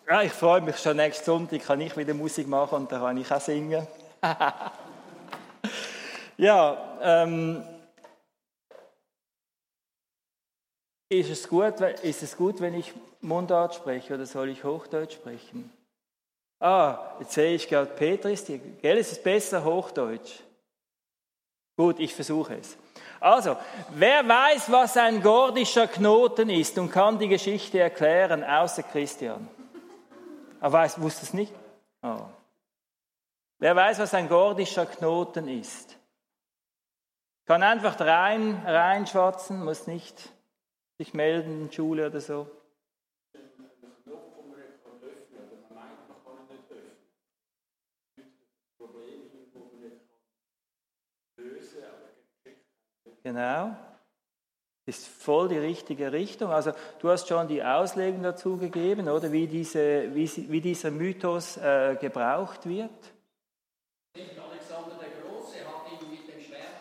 Ja, ich freue mich schon, nächsten Sonntag kann ich wieder Musik machen und da kann ich auch singen. Ja, ist es gut, wenn ich Mundart spreche oder soll ich Hochdeutsch sprechen? Jetzt sehe ich gerade, Peter ist hier. Gell, ist es besser Hochdeutsch? Gut, ich versuche es. Also, wer weiß, was ein gordischer Knoten ist und kann die Geschichte erklären, außer Christian? Wusste es nicht? Oh. Wer weiß, was ein gordischer Knoten ist? Kann einfach reinschwatzen, muss nicht sich melden in Schule oder so. Genau. Ist voll die richtige Richtung. Also du hast schon die Auslegung dazu gegeben, oder wie dieser Mythos gebraucht wird. Alexander der Große hat ihn mit dem Schwert.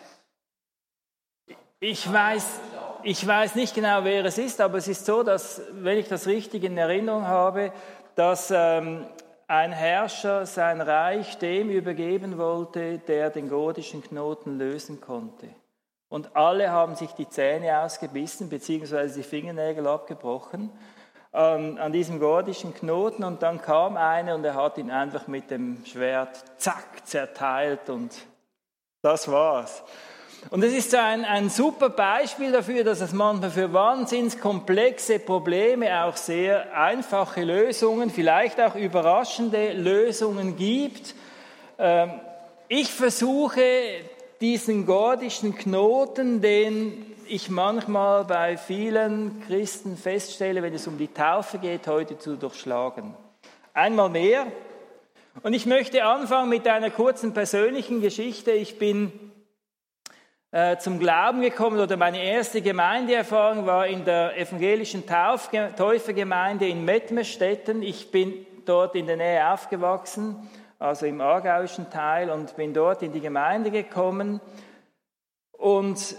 Ich weiß nicht genau, wer es ist, aber es ist so, dass, wenn ich das richtig in Erinnerung habe, dass ein Herrscher sein Reich dem übergeben wollte, der den gordischen Knoten lösen konnte. Und alle haben sich die Zähne ausgebissen, beziehungsweise die Fingernägel abgebrochen an diesem gordischen Knoten. Und dann kam einer und er hat ihn einfach mit dem Schwert, zack, zerteilt und das war's. Und es ist so ein super Beispiel dafür, dass es manchmal für wahnsinnig komplexe Probleme auch sehr einfache Lösungen, vielleicht auch überraschende Lösungen gibt. Ich versuche, diesen gordischen Knoten, den ich manchmal bei vielen Christen feststelle, wenn es um die Taufe geht, heute zu durchschlagen. Einmal mehr. Und ich möchte anfangen mit einer kurzen persönlichen Geschichte. Ich bin zum Glauben gekommen oder meine erste Gemeindeerfahrung war in der evangelischen Täufergemeinde in Mettmerstetten. Ich bin dort in der Nähe aufgewachsen, also im aargauischen Teil, und bin dort in die Gemeinde gekommen. Und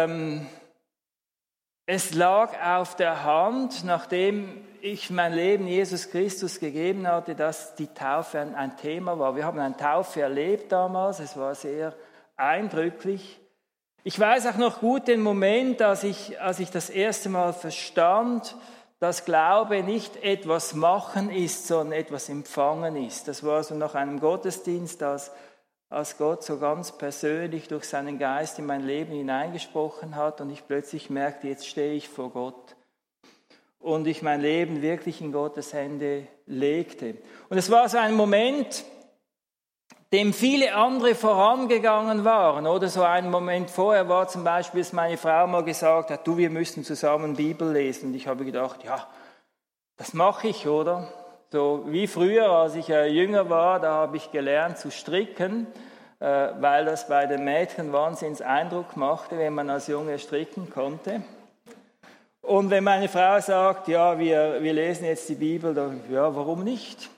es lag auf der Hand, nachdem ich mein Leben Jesus Christus gegeben hatte, dass die Taufe ein Thema war. Wir haben eine Taufe erlebt damals, es war sehr eindrücklich. Ich weiß auch noch gut den Moment, als ich das erste Mal verstand, dass Glaube nicht etwas machen ist, sondern etwas empfangen ist. Das war so nach einem Gottesdienst, als Gott so ganz persönlich durch seinen Geist in mein Leben hineingesprochen hat und ich plötzlich merkte, jetzt stehe ich vor Gott und ich mein Leben wirklich in Gottes Hände legte. Und es war so ein Moment, dem viele andere vorangegangen waren. Oder so einen Moment vorher war zum Beispiel, dass meine Frau mal gesagt hat, wir müssen zusammen Bibel lesen. Und ich habe gedacht, ja, das mache ich, oder? So wie früher, als ich jünger war, da habe ich gelernt zu stricken, weil das bei den Mädchen wahnsinns Eindruck machte, wenn man als Junge stricken konnte. Und wenn meine Frau sagt, ja, wir lesen jetzt die Bibel, dann, ja, warum nicht?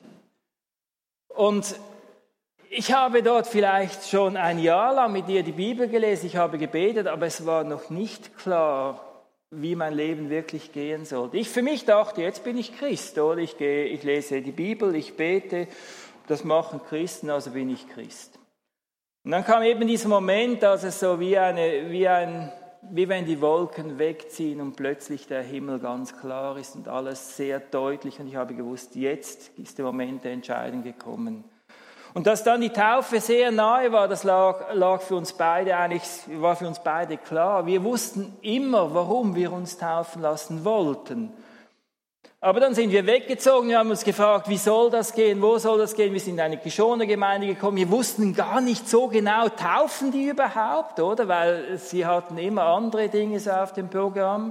Und ich habe dort vielleicht schon ein Jahr lang mit ihr die Bibel gelesen, ich habe gebetet, aber es war noch nicht klar, wie mein Leben wirklich gehen sollte. Ich für mich dachte, jetzt bin ich Christ, oder? Ich lese die Bibel, ich bete, das machen Christen, also bin ich Christ. Und dann kam eben dieser Moment, dass es so wie wenn die Wolken wegziehen und plötzlich der Himmel ganz klar ist und alles sehr deutlich. Und ich habe gewusst, jetzt ist der Moment der Entscheidung gekommen. Und dass dann die Taufe sehr nahe war, das war für uns beide klar. Wir wussten immer, warum wir uns taufen lassen wollten. Aber dann sind wir weggezogen, wir haben uns gefragt, wie soll das gehen, wo soll das gehen? Wir sind in eine Kischoner Gemeinde gekommen, wir wussten gar nicht so genau, taufen die überhaupt, oder? Weil sie hatten immer andere Dinge so auf dem Programm.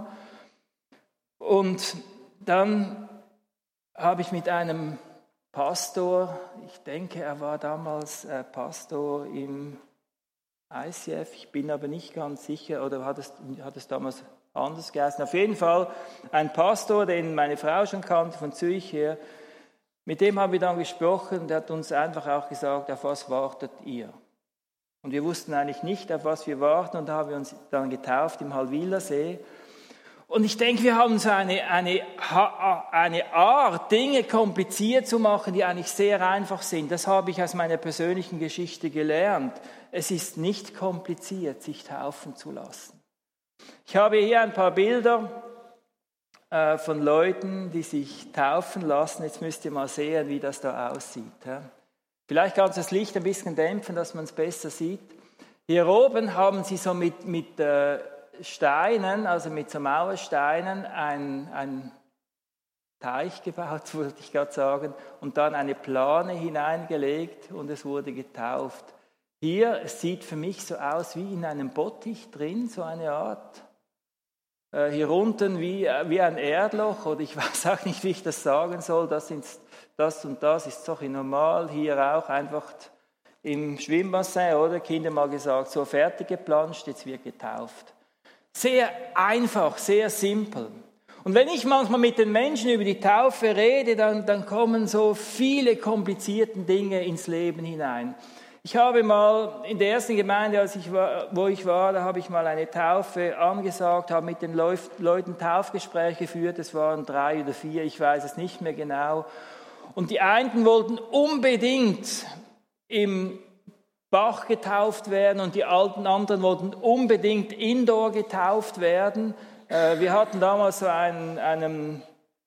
Und dann habe ich mit einem Pastor, ich denke, er war damals Pastor im ICF, ich bin aber nicht ganz sicher, oder hat es damals anders geheißen. Auf jeden Fall ein Pastor, den meine Frau schon kannte, von Zürich her, mit dem haben wir dann gesprochen und der hat uns einfach auch gesagt, auf was wartet ihr? Und wir wussten eigentlich nicht, auf was wir warten und da haben wir uns dann getauft im Hallwilersee. Und ich denke, wir haben so eine Art, Dinge kompliziert zu machen, die eigentlich sehr einfach sind. Das habe ich aus meiner persönlichen Geschichte gelernt. Es ist nicht kompliziert, sich taufen zu lassen. Ich habe hier ein paar Bilder von Leuten, die sich taufen lassen. Jetzt müsst ihr mal sehen, wie das da aussieht. Vielleicht kannst du das Licht ein bisschen dämpfen, dass man es besser sieht. Hier oben haben sie so mit Steinen, also mit so Mauersteinen, ein Teich gebaut, wollte ich gerade sagen, und dann eine Plane hineingelegt und es wurde getauft. Hier, es sieht für mich so aus wie in einem Bottich drin, so eine Art. Hier unten wie ein Erdloch, oder ich weiß auch nicht, wie ich das sagen soll, das und das ist doch normal, hier auch einfach im Schwimmbassin, oder? Kinder mal gesagt, so fertig geplanscht, jetzt wird getauft. Sehr einfach, sehr simpel. Und wenn ich manchmal mit den Menschen über die Taufe rede, dann kommen so viele komplizierte Dinge ins Leben hinein. Ich habe mal in der ersten Gemeinde, wo ich war, da habe ich mal eine Taufe angesagt, habe mit den Leuten Taufgespräche geführt, es waren 3 oder 4, ich weiß es nicht mehr genau. Und die einen wollten unbedingt im Bach getauft werden und die anderen wollten unbedingt indoor getauft werden. Wir hatten damals so ein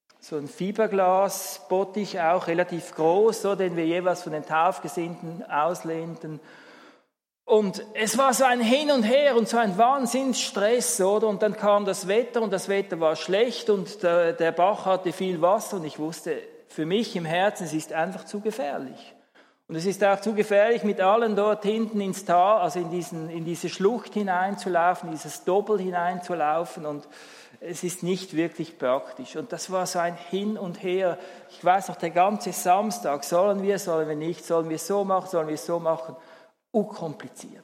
Fiberglas-Bottich, auch relativ groß, so, den wir jeweils von den Taufgesinnten auslehnten. Und es war so ein Hin und Her und so ein Wahnsinnsstress, oder? Und dann kam das Wetter und das Wetter war schlecht und der Bach hatte viel Wasser und ich wusste, für mich im Herzen, es ist einfach zu gefährlich. Und es ist auch zu gefährlich, mit allen dort hinten ins Tal, also in diese Schlucht hineinzulaufen, dieses Doppel hineinzulaufen. Und es ist nicht wirklich praktisch. Und das war so ein Hin und Her. Ich weiß noch, der ganze Samstag, sollen wir nicht, sollen wir es so machen, unkompliziert.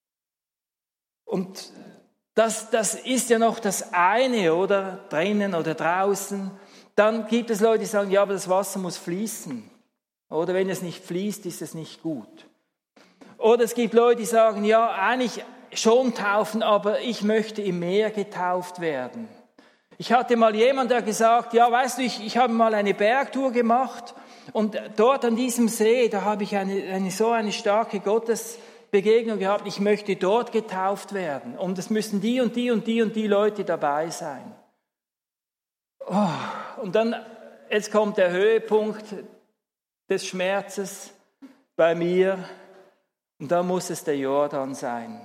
Und das ist ja noch das eine, oder? Drinnen oder draußen. Dann gibt es Leute, die sagen, ja, aber das Wasser muss fließen. Oder wenn es nicht fließt, ist es nicht gut. Oder es gibt Leute, die sagen, ja, eigentlich schon taufen, aber ich möchte im Meer getauft werden. Ich hatte mal jemanden, der gesagt, ja, weißt du, ich habe mal eine Bergtour gemacht und dort an diesem See, da habe ich eine starke Gottesbegegnung gehabt, ich möchte dort getauft werden. Und es müssen die und die und die und die Leute dabei sein. Oh, und dann, jetzt kommt der Höhepunkt des Schmerzes bei mir und da muss es der Jordan sein.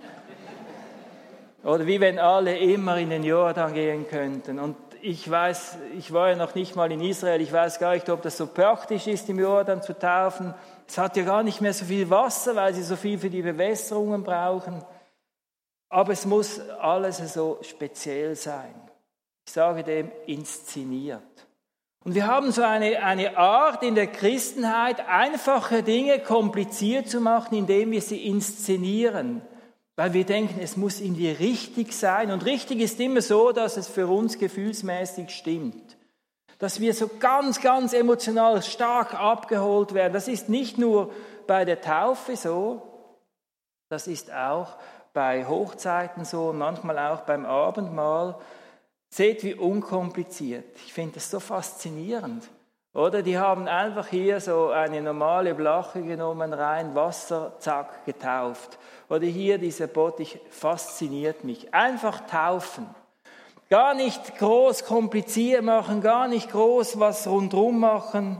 Oder wie wenn alle immer in den Jordan gehen könnten. Und ich weiß, ich war ja noch nicht mal in Israel, ich weiß gar nicht, ob das so praktisch ist, im Jordan zu taufen. Es hat ja gar nicht mehr so viel Wasser, weil sie so viel für die Bewässerungen brauchen. Aber es muss alles so speziell sein. Ich sage dem, inszeniert. Und wir haben so eine Art in der Christenheit, einfache Dinge kompliziert zu machen, indem wir sie inszenieren. Weil wir denken, es muss irgendwie richtig sein. Und richtig ist immer so, dass es für uns gefühlsmäßig stimmt. Dass wir so ganz, ganz emotional stark abgeholt werden. Das ist nicht nur bei der Taufe so, das ist auch bei Hochzeiten so und manchmal auch beim Abendmahl. Seht, wie unkompliziert. Ich finde das so faszinierend. Oder die haben einfach hier so eine normale Blache genommen, rein Wasser, zack, getauft. Oder hier dieser Bottich fasziniert mich. Einfach taufen. Gar nicht groß kompliziert machen, gar nicht groß was rundherum machen.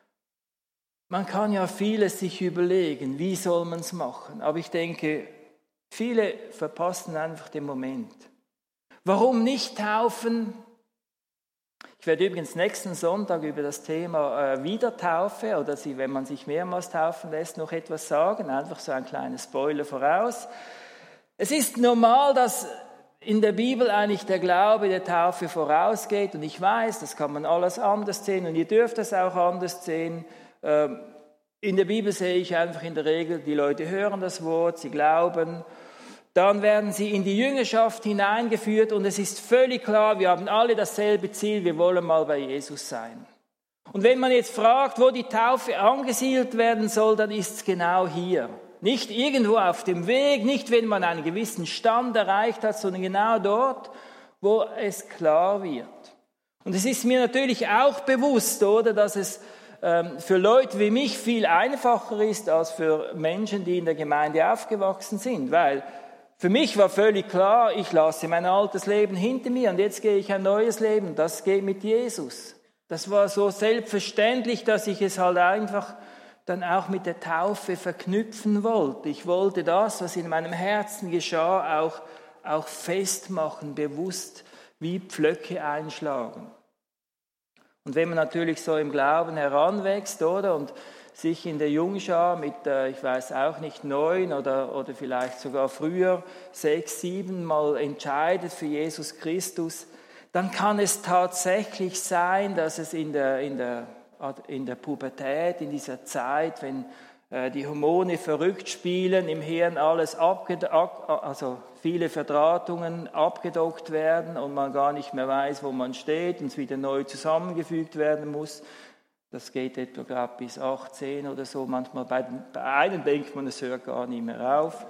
Man kann ja vieles sich überlegen, wie soll man es machen. Aber ich denke, viele verpassen einfach den Moment. Warum nicht taufen? Ich werde übrigens nächsten Sonntag über das Thema Wiedertaufe oder wenn man sich mehrmals taufen lässt, noch etwas sagen. Einfach so ein kleiner Spoiler voraus. Es ist normal, dass in der Bibel eigentlich der Glaube der Taufe vorausgeht. Und ich weiß, das kann man alles anders sehen und ihr dürft das auch anders sehen. In der Bibel sehe ich einfach in der Regel, die Leute hören das Wort, sie glauben. Dann werden sie in die Jüngerschaft hineingeführt und es ist völlig klar, wir haben alle dasselbe Ziel, wir wollen mal bei Jesus sein. Und wenn man jetzt fragt, wo die Taufe angesiedelt werden soll, dann ist es genau hier. Nicht irgendwo auf dem Weg, nicht wenn man einen gewissen Stand erreicht hat, sondern genau dort, wo es klar wird. Und es ist mir natürlich auch bewusst, oder, dass es für Leute wie mich viel einfacher ist als für Menschen, die in der Gemeinde aufgewachsen sind, weil für mich war völlig klar, ich lasse mein altes Leben hinter mir und jetzt gehe ich ein neues Leben, das geht mit Jesus. Das war so selbstverständlich, dass ich es halt einfach dann auch mit der Taufe verknüpfen wollte. Ich wollte das, was in meinem Herzen geschah, auch festmachen, bewusst wie Pflöcke einschlagen. Und wenn man natürlich so im Glauben heranwächst, oder, und sich in der Jungschar mit, ich weiß auch nicht, 9 oder vielleicht sogar früher 6, 7 Mal entscheidet für Jesus Christus, dann kann es tatsächlich sein, dass es in der Pubertät, in dieser Zeit, wenn die Hormone verrückt spielen, im Hirn alles also viele Verdrahtungen abgedockt werden und man gar nicht mehr weiß, wo man steht und es wieder neu zusammengefügt werden muss. Das geht etwa, glaube ich, bis 18 oder so. Manchmal bei einem denkt man, es hört gar nicht mehr auf.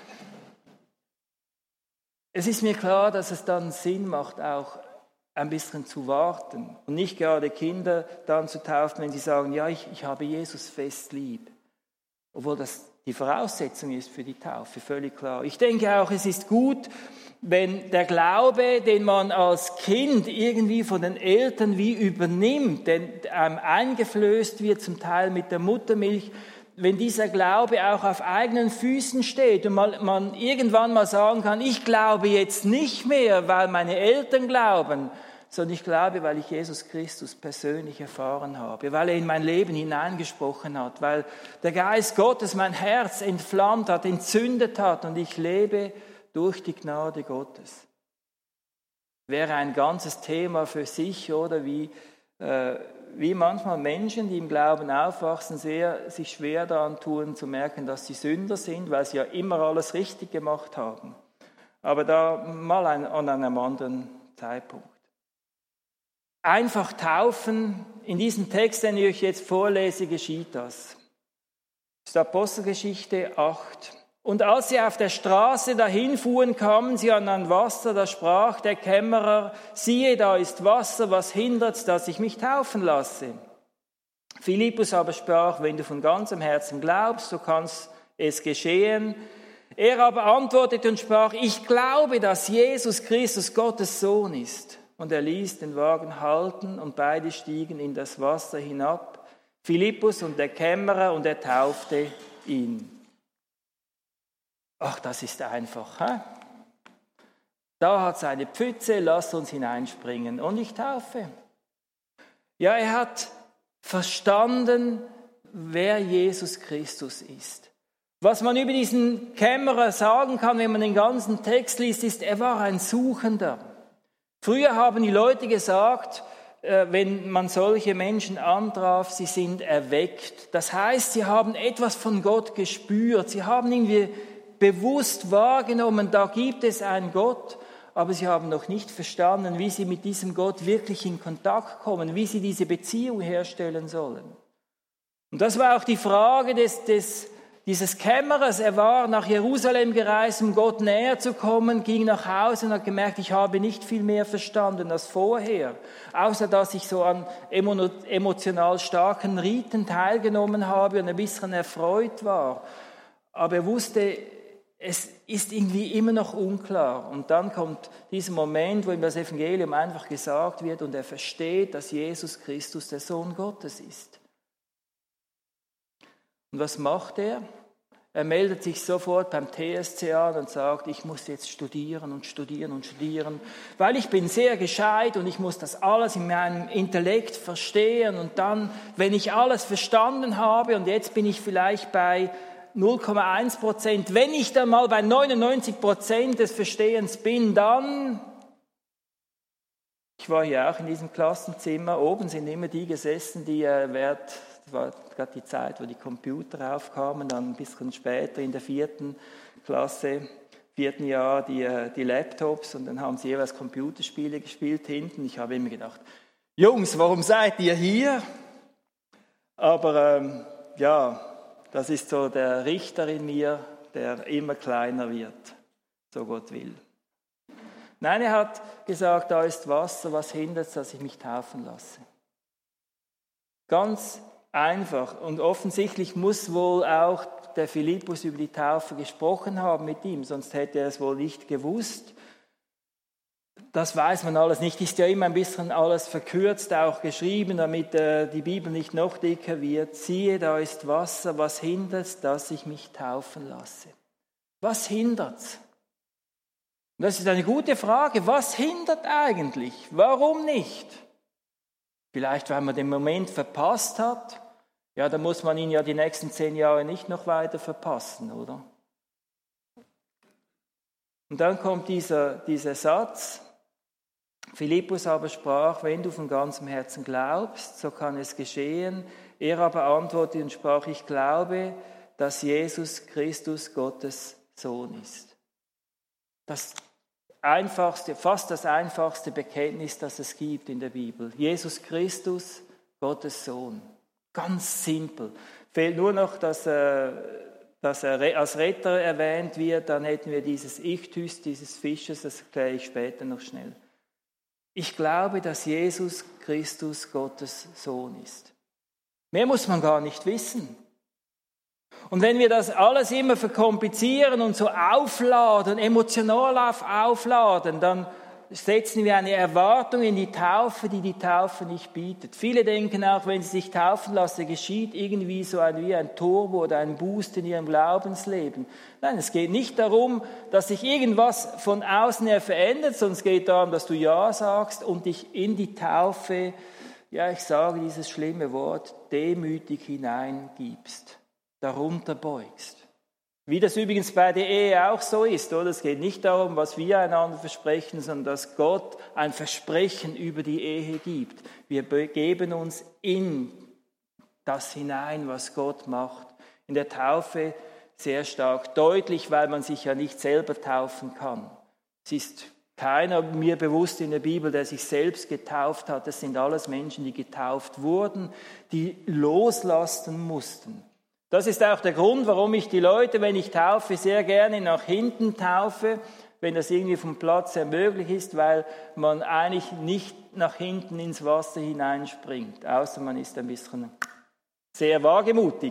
Es ist mir klar, dass es dann Sinn macht, auch ein bisschen zu warten und nicht gerade Kinder dann zu taufen, wenn sie sagen, ja, ich habe Jesus fest lieb. Obwohl das die Voraussetzung ist für die Taufe, völlig klar. Ich denke auch, es ist gut, wenn der Glaube, den man als Kind irgendwie von den Eltern wie übernimmt, den eingeflößt wird, zum Teil mit der Muttermilch, wenn dieser Glaube auch auf eigenen Füßen steht und man irgendwann mal sagen kann, ich glaube jetzt nicht mehr, weil meine Eltern glauben, sondern ich glaube, weil ich Jesus Christus persönlich erfahren habe, weil er in mein Leben hineingesprochen hat, weil der Geist Gottes mein Herz entflammt hat, entzündet hat und ich lebe durch die Gnade Gottes. Wäre ein ganzes Thema für sich, oder wie manchmal Menschen, die im Glauben aufwachsen, sich schwer daran tun, zu merken, dass sie Sünder sind, weil sie ja immer alles richtig gemacht haben. Aber da mal an einem anderen Zeitpunkt. Einfach taufen, in diesem Text, den ich euch jetzt vorlese, geschieht das. Das ist Apostelgeschichte 8. Und als sie auf der Straße dahin fuhren, kamen sie an ein Wasser, da sprach der Kämmerer, siehe, da ist Wasser, was hindert's, dass ich mich taufen lasse? Philippus aber sprach, wenn du von ganzem Herzen glaubst, so kann es geschehen. Er aber antwortete und sprach, ich glaube, dass Jesus Christus Gottes Sohn ist. Und er ließ den Wagen halten und beide stiegen in das Wasser hinab, Philippus und der Kämmerer, und er taufte ihn. Ach, das ist einfach. He? Da hat es eine Pfütze, lass uns hineinspringen und ich taufe. Ja, er hat verstanden, wer Jesus Christus ist. Was man über diesen Kämmerer sagen kann, wenn man den ganzen Text liest, ist, er war ein Suchender. Früher haben die Leute gesagt, wenn man solche Menschen antraf, sie sind erweckt. Das heißt, sie haben etwas von Gott gespürt. Sie haben irgendwie bewusst wahrgenommen, da gibt es einen Gott, aber sie haben noch nicht verstanden, wie sie mit diesem Gott wirklich in Kontakt kommen, wie sie diese Beziehung herstellen sollen. Und das war auch die Frage dieses Kämmerers. Er war nach Jerusalem gereist, um Gott näher zu kommen, ging nach Hause und hat gemerkt, ich habe nicht viel mehr verstanden als vorher, außer dass ich so an emotional starken Riten teilgenommen habe und ein bisschen erfreut war. Aber er wusste, es ist irgendwie immer noch unklar. Und dann kommt dieser Moment, wo ihm das Evangelium einfach gesagt wird und er versteht, dass Jesus Christus der Sohn Gottes ist. Und was macht er? Er meldet sich sofort beim TSC an und sagt, ich muss jetzt studieren und studieren und studieren, weil ich bin sehr gescheit und ich muss das alles in meinem Intellekt verstehen. Und dann, wenn ich alles verstanden habe und jetzt bin ich vielleicht bei 0,1%, wenn ich dann mal bei 99% des Verstehens bin, dann... Ich war hier auch in diesem Klassenzimmer, oben sind immer die gesessen, die das war gerade die Zeit, wo die Computer aufkamen, dann ein bisschen später in der 4. Klasse, 4. Jahr die Laptops und dann haben sie jeweils Computerspiele gespielt hinten. Ich habe immer gedacht, Jungs, warum seid ihr hier? Aber ja, das ist so der Richter in mir, der immer kleiner wird, so Gott will. Nein, er hat gesagt, da ist Wasser, was hindert es, dass ich mich taufen lasse? Ganz einfach. Und offensichtlich muss wohl auch der Philippus über die Taufe gesprochen haben mit ihm, sonst hätte er es wohl nicht gewusst. Das weiß man alles nicht, ist ja immer ein bisschen alles verkürzt, auch geschrieben, damit die Bibel nicht noch dicker wird. Siehe, da ist Wasser, was hindert, dass ich mich taufen lasse? Was hindert's? Das ist eine gute Frage. Was hindert eigentlich? Warum nicht? Vielleicht, weil man den Moment verpasst hat. Ja, dann muss man ihn ja die nächsten 10 Jahre nicht noch weiter verpassen, oder? Und dann kommt dieser Satz. Philippus aber sprach, wenn du von ganzem Herzen glaubst, so kann es geschehen. Er aber antwortete und sprach, ich glaube, dass Jesus Christus Gottes Sohn ist. Das einfachste, fast das einfachste Bekenntnis, das es gibt in der Bibel. Jesus Christus, Gottes Sohn. Ganz simpel. Fehlt nur noch, dass er als Retter erwähnt wird, dann hätten wir dieses Ichthys, dieses Fisches, das erkläre ich später noch schnell. Ich glaube, dass Jesus Christus Gottes Sohn ist. Mehr muss man gar nicht wissen. Und wenn wir das alles immer verkomplizieren und so aufladen, emotional aufladen, dann setzen wir eine Erwartung in die Taufe, die die Taufe nicht bietet. Viele denken auch, wenn sie sich taufen lassen, geschieht irgendwie so wie ein Turbo oder ein Boost in ihrem Glaubensleben. Nein, es geht nicht darum, dass sich irgendwas von außen her verändert, sondern es geht darum, dass du Ja sagst und dich in die Taufe, ja, ich sage dieses schlimme Wort, demütig hineingibst, darunter beugst. Wie das übrigens bei der Ehe auch so ist, oder? Es geht nicht darum, was wir einander versprechen, sondern dass Gott ein Versprechen über die Ehe gibt. Wir begeben uns in das hinein, was Gott macht. In der Taufe sehr stark deutlich, weil man sich ja nicht selber taufen kann. Es ist keiner mir bewusst in der Bibel, der sich selbst getauft hat. Das sind alles Menschen, die getauft wurden, die loslassen mussten. Das ist auch der Grund, warum ich die Leute, wenn ich taufe, sehr gerne nach hinten taufe, wenn das irgendwie vom Platz her möglich ist, weil man eigentlich nicht nach hinten ins Wasser hineinspringt, außer man ist ein bisschen sehr wagemutig.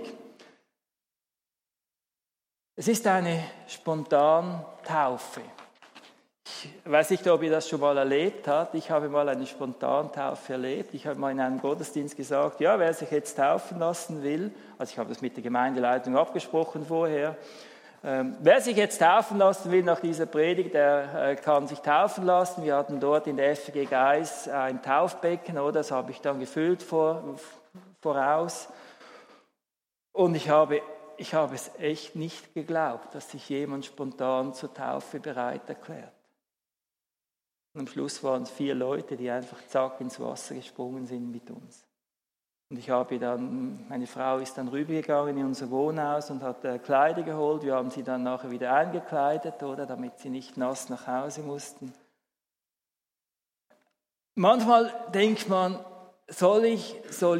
Es ist eine Spontantaufe. Ich weiß nicht, ob ihr das schon mal erlebt habt. Ich habe mal eine Spontantaufe erlebt. Ich habe mal in einem Gottesdienst gesagt, ja, wer sich jetzt taufen lassen will, also ich habe das mit der Gemeindeleitung abgesprochen vorher, wer sich jetzt taufen lassen will nach dieser Predigt, der kann sich taufen lassen. Wir hatten dort in der FG Geis ein Taufbecken, oder? Das habe ich dann gefüllt voraus. Und ich habe es echt nicht geglaubt, dass sich jemand spontan zur Taufe bereit erklärt. Und am Schluss waren es 4 Leute, die einfach zack ins Wasser gesprungen sind mit uns. Und meine Frau ist dann rübergegangen in unser Wohnhaus und hat Kleider geholt. Wir haben sie dann nachher wieder eingekleidet, oder, damit sie nicht nass nach Hause mussten. Manchmal denkt man, soll ich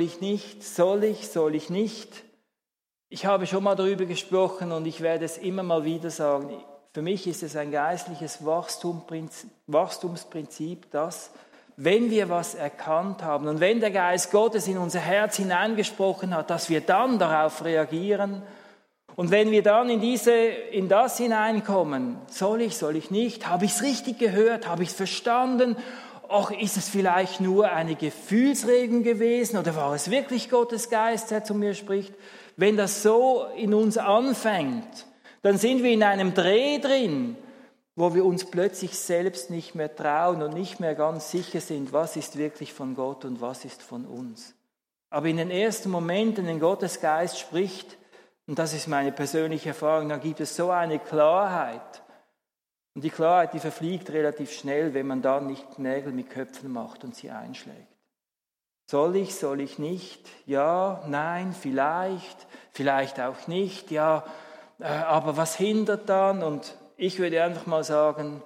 nicht? Ich habe schon mal darüber gesprochen und ich werde es immer mal wieder sagen. Für mich ist es ein geistliches Wachstumsprinzip, dass, wenn wir was erkannt haben und wenn der Geist Gottes in unser Herz hineingesprochen hat, dass wir dann darauf reagieren. Und wenn wir dann in das hineinkommen, soll ich nicht? Habe ich es richtig gehört? Habe ich es verstanden? Och, ist es vielleicht nur eine Gefühlsregung gewesen oder war es wirklich Gottes Geist, der zu mir spricht? Wenn das so in uns anfängt, dann sind wir in einem Dreh drin, wo wir uns plötzlich selbst nicht mehr trauen und nicht mehr ganz sicher sind, was ist wirklich von Gott und was ist von uns. Aber in den ersten Momenten, wenn Gottes Geist spricht, und das ist meine persönliche Erfahrung, dann gibt es so eine Klarheit. Und die Klarheit, die verfliegt relativ schnell, wenn man dann nicht Nägel mit Köpfen macht und sie einschlägt. Soll ich nicht? Ja, nein, vielleicht auch nicht, ja, aber was hindert dann? Und ich würde einfach mal sagen,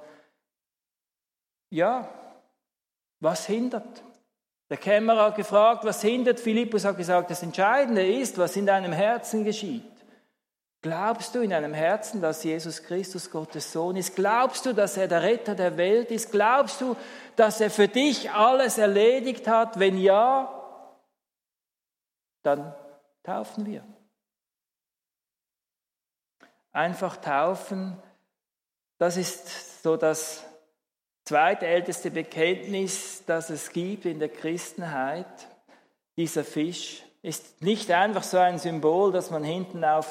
ja, was hindert? Der Kämmerer hat gefragt, was hindert? Philippus hat gesagt, das Entscheidende ist, was in deinem Herzen geschieht. Glaubst du in deinem Herzen, dass Jesus Christus Gottes Sohn ist? Glaubst du, dass er der Retter der Welt ist? Glaubst du, dass er für dich alles erledigt hat? Wenn ja, dann taufen wir. Einfach taufen, das ist so das zweitälteste Bekenntnis, das es gibt in der Christenheit. Dieser Fisch ist nicht einfach so ein Symbol, das man hinten aufs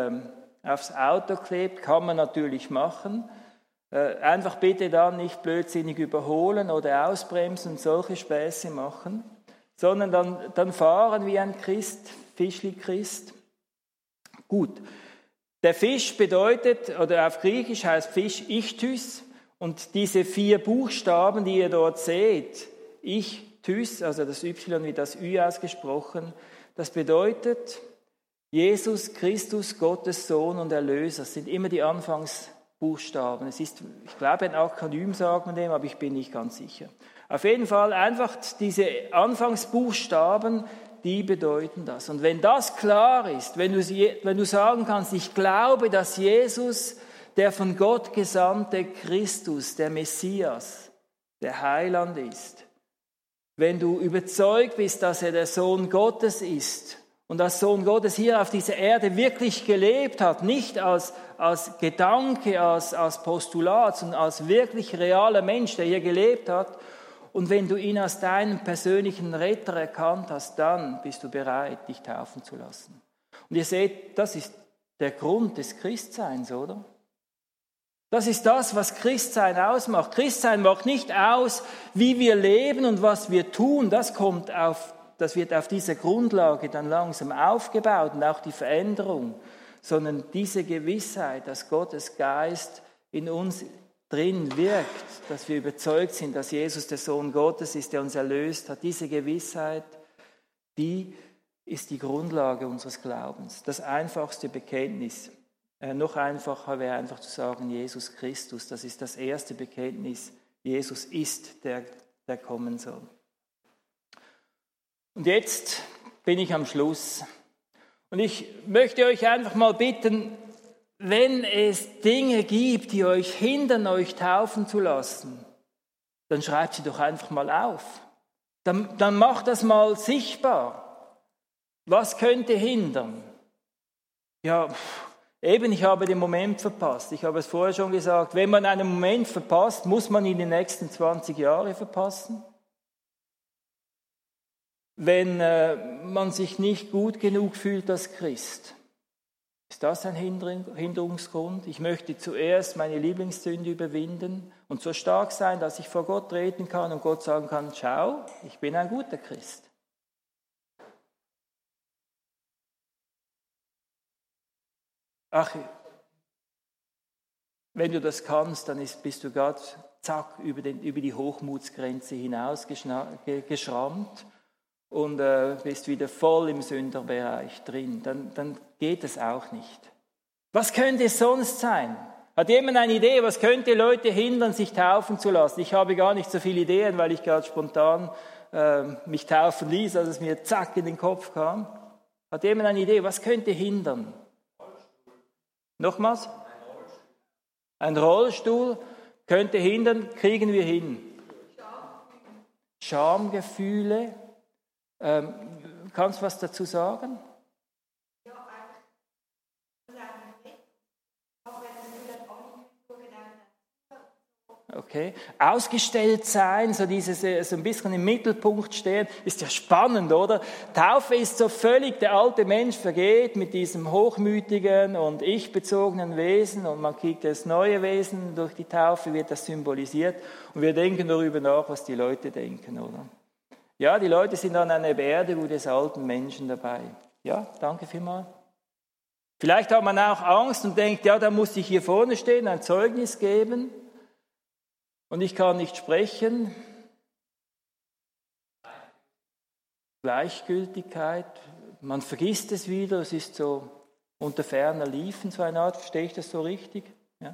Auto klebt, kann man natürlich machen. Einfach bitte dann nicht blödsinnig überholen oder ausbremsen und solche Späße machen, sondern dann fahren wie ein Christ, Fischli-Christ. Gut, der Fisch bedeutet, oder auf Griechisch heißt Fisch Ichthys, und diese 4 Buchstaben, die ihr dort seht, Ichthys, also das Y wie das Ü ausgesprochen, das bedeutet, Jesus Christus, Gottes Sohn und Erlöser, das sind immer die Anfangsbuchstaben. Es ist, ich glaube, ein Akronym sagt man dem, aber ich bin nicht ganz sicher. Auf jeden Fall einfach diese Anfangsbuchstaben, die bedeuten das. Und wenn das klar ist, wenn du sagen kannst, ich glaube, dass Jesus, der von Gott gesandte Christus, der Messias, der Heiland ist, wenn du überzeugt bist, dass er der Sohn Gottes ist und als Sohn Gottes hier auf dieser Erde wirklich gelebt hat, nicht als Gedanke, als Postulat, sondern als wirklich realer Mensch, der hier gelebt hat, und wenn du ihn als deinen persönlichen Retter erkannt hast, dann bist du bereit, dich taufen zu lassen. Und ihr seht, das ist der Grund des Christseins, oder? Das ist das, was Christsein ausmacht. Christsein macht nicht aus, wie wir leben und was wir tun. Das wird auf dieser Grundlage dann langsam aufgebaut und auch die Veränderung, sondern diese Gewissheit, dass Gottes Geist in uns drin wirkt, dass wir überzeugt sind, dass Jesus der Sohn Gottes ist, der uns erlöst hat. Diese Gewissheit, die ist die Grundlage unseres Glaubens. Das einfachste Bekenntnis. Noch einfacher wäre einfach zu sagen, Jesus Christus. Das ist das erste Bekenntnis. Jesus ist der kommen soll. Und jetzt bin ich am Schluss. Und ich möchte euch einfach mal bitten, wenn es Dinge gibt, die euch hindern, euch taufen zu lassen, dann schreibt sie doch einfach mal auf. Dann macht das mal sichtbar. Was könnte hindern? Ja, eben, ich habe den Moment verpasst. Ich habe es vorher schon gesagt, wenn man einen Moment verpasst, muss man ihn die nächsten 20 Jahre verpassen. Wenn man sich nicht gut genug fühlt als Christ, ist das ein Hinderungsgrund? Ich möchte zuerst meine Lieblingssünde überwinden und so stark sein, dass ich vor Gott treten kann und Gott sagen kann, schau, ich bin ein guter Christ. Ach, wenn du das kannst, dann bist du gerade zack über die Hochmutsgrenze hinaus geschrammt und bist wieder voll im Sünderbereich drin. Dann geht es auch nicht. Was könnte es sonst sein? Hat jemand eine Idee, was könnte Leute hindern, sich taufen zu lassen? Ich habe gar nicht so viele Ideen, weil ich gerade spontan mich taufen ließ, als es mir zack in den Kopf kam. Hat jemand eine Idee, was könnte hindern? Nochmals? Ein Rollstuhl könnte hindern, kriegen wir hin. Schamgefühle. Kannst du was dazu sagen? Okay. Ausgestellt sein, so dieses so ein bisschen im Mittelpunkt stehen, ist ja spannend, oder? Taufe ist so völlig, der alte Mensch vergeht mit diesem hochmütigen und ich-bezogenen Wesen und man kriegt das neue Wesen, durch die Taufe wird das symbolisiert und wir denken darüber nach, was die Leute denken, oder? Ja, die Leute sind an einer Beerdigung des alten Menschen dabei. Ja, danke vielmals. Vielleicht hat man auch Angst und denkt, ja, da muss ich hier vorne stehen, ein Zeugnis geben. Und ich kann nicht sprechen. Gleichgültigkeit, man vergisst es wieder, es ist so unter ferner Liefen, so eine Art, verstehe ich das so richtig? Ja.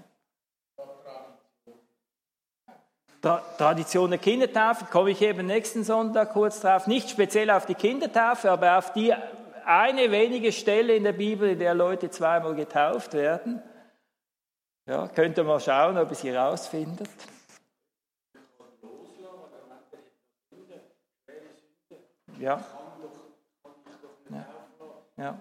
Tradition der Kindertaufe, komme ich eben nächsten Sonntag kurz drauf, nicht speziell auf die Kindertaufe, aber auf die eine wenige Stelle in der Bibel, in der Leute zweimal getauft werden. Ja, könnt ihr mal schauen, ob ihr sie rausfindet. Ja. Ja.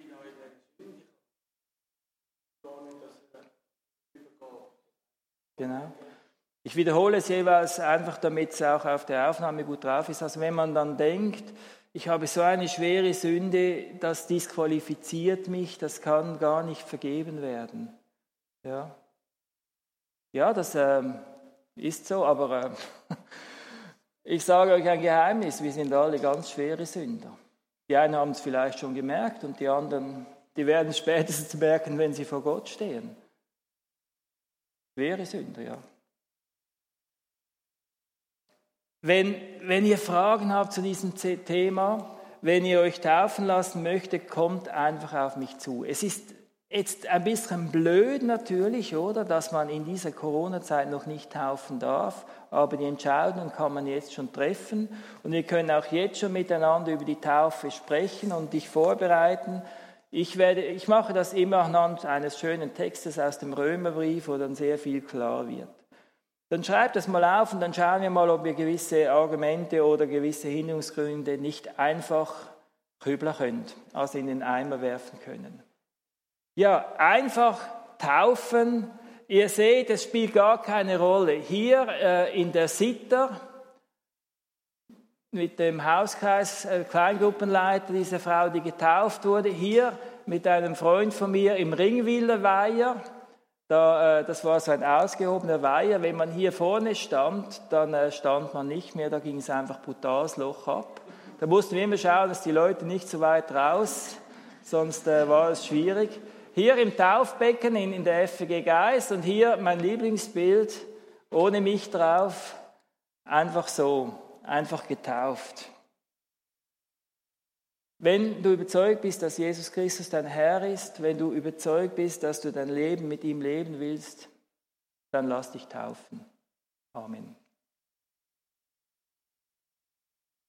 Genau. Ich wiederhole es jeweils einfach, damit es auch auf der Aufnahme gut drauf ist. Also wenn man dann denkt, ich habe so eine schwere Sünde, das disqualifiziert mich, das kann gar nicht vergeben werden. Ja, das ist so, aber ich sage euch ein Geheimnis, wir sind alle ganz schwere Sünder. Die einen haben es vielleicht schon gemerkt und die anderen, die werden es spätestens merken, wenn sie vor Gott stehen. Schwere Sünder, ja. Wenn ihr Fragen habt zu diesem Thema, wenn ihr euch taufen lassen möchtet, kommt einfach auf mich zu. Es ist jetzt ein bisschen blöd natürlich, oder, dass man in dieser Corona-Zeit noch nicht taufen darf, aber die Entscheidung kann man jetzt schon treffen und wir können auch jetzt schon miteinander über die Taufe sprechen und dich vorbereiten. Ich mache das immer anhand eines schönen Textes aus dem Römerbrief, wo dann sehr viel klar wird. Dann schreibt das mal auf und dann schauen wir mal, ob wir gewisse Argumente oder gewisse Hinderungsgründe nicht einfach kübeln könnt, also in den Eimer werfen können. Ja, einfach taufen. Ihr seht, es spielt gar keine Rolle. Hier in der Sitter mit dem Hauskreis Kleingruppenleiter, diese Frau, die getauft wurde, hier mit einem Freund von mir im Ringwiller Weiher. Das war so ein ausgehobener Weiher. Wenn man hier vorne stand, dann stand man nicht mehr, da ging es einfach brutal das Loch ab. Da mussten wir immer schauen, dass die Leute nicht so weit raus, sonst war es schwierig. Hier im Taufbecken in der FG Geist und hier mein Lieblingsbild, ohne mich drauf, einfach so, einfach getauft. Wenn du überzeugt bist, dass Jesus Christus dein Herr ist, wenn du überzeugt bist, dass du dein Leben mit ihm leben willst, dann lass dich taufen. Amen.